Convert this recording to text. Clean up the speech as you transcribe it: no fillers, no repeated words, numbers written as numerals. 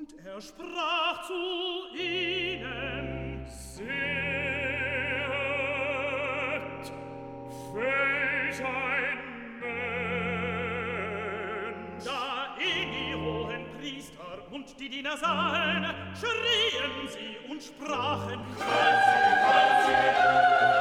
Und er sprach zu ihnen: Seht, welch ein Mensch! Da ihn die hohen Priester und die Diener sahen, schrien sie und sprachen: Kreuz sie, kreuz sie!